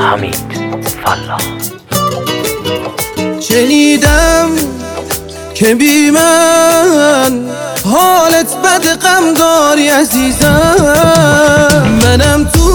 حمید فلاح. شنیدم که بی من حالت بد، غم داری عزیزم. منم تو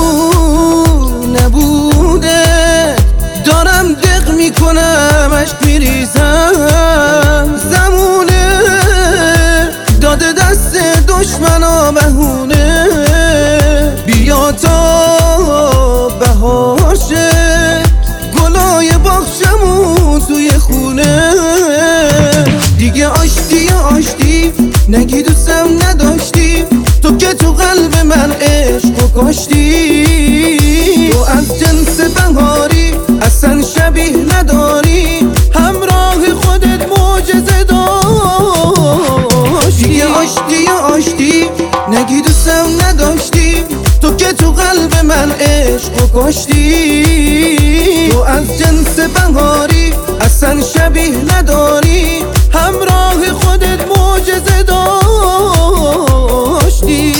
نبوده دارم دق میکنم، عشق میریزم. زمونه داده دست دشمنا بهونه، بیا تا بهار شه گلای باغچمون توی خونه. دیگه آشتی نگی دوستم نداشتی، تو که تو قلب من عشق کاشتی. تو از جنس بهاری اصلا شبیه نداری، همراه خودت معجزه داشتی. دیگه آشتی نگی دوستم نداشتی، تو که تو قلب من عشق کاشتی. تو از جنس بهاری اصلا شبیه نداری، همراه خودت معجزه داشتی.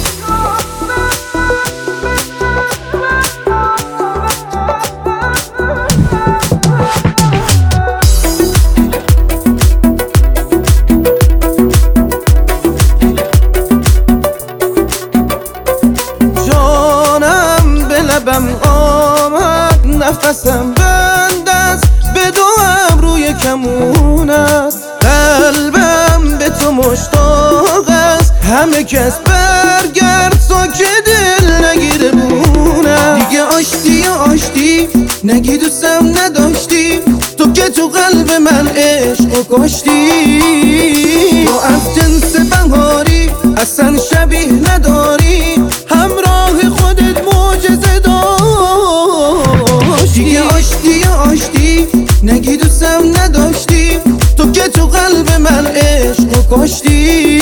جانم به لبم آمد، نفسم بند است به دو ابروی کمونت. قلبم به تو مشتاق است، همه کس برگرد تا که دل نگیره بونم. دیگه آشتی نگی دوستم نداشتی، تو که تو قلب من عشق کاشتی. تو از جنس بهاری اصلا شبیه نداری، همراه خودت معجزه داشتی. دیگه آشتی نگی دوستم نداشتی، تو که تو قلب من عشق کاشتی.